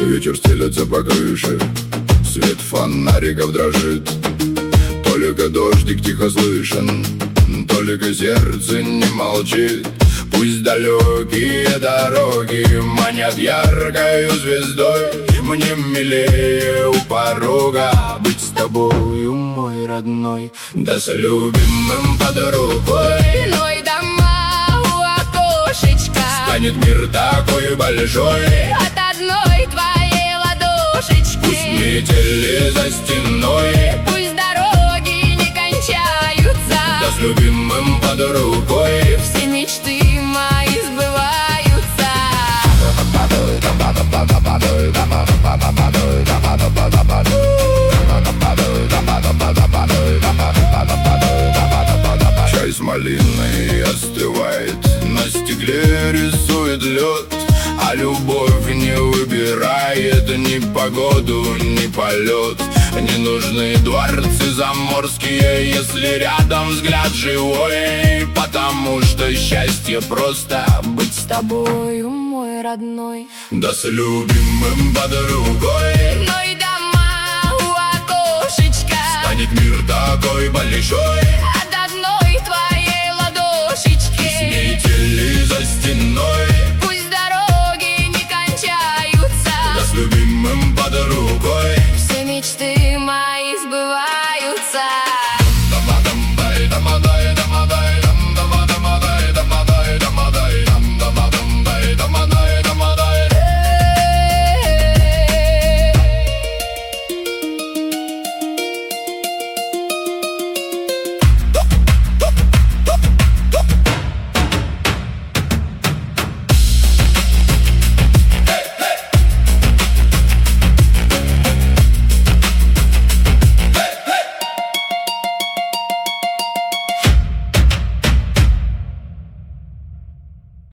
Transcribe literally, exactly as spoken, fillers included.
Ветер стелется по крыше, свет фонариков дрожит. Только дождик тихо слышен, только сердце не молчит. Пусть далекие дороги манят яркою звездой, мне милее у порога быть с тобою, мой родной. Да с любимым под рукой, но и дома у окошечка. станет мир такой большой от одной твоей ладошечки. Пусть метели за стеной, пусть дороги не кончаются, да с любимым под рукой все мечты мои сбываются. Чай с малиной остывает, на стекле рисует лед, а любовь не выбирает ни погоду, ни полет. Не нужны дворцы заморские, если рядом взгляд живой, потому что счастье просто быть с тобою, мой родной. Да с любимым под рукой, но и дома у окошечка. станет мир такой большой от одной твоей ладошечки. Метели за стеной, пусть дороги не кончаются, да с любимым под рукой все мечты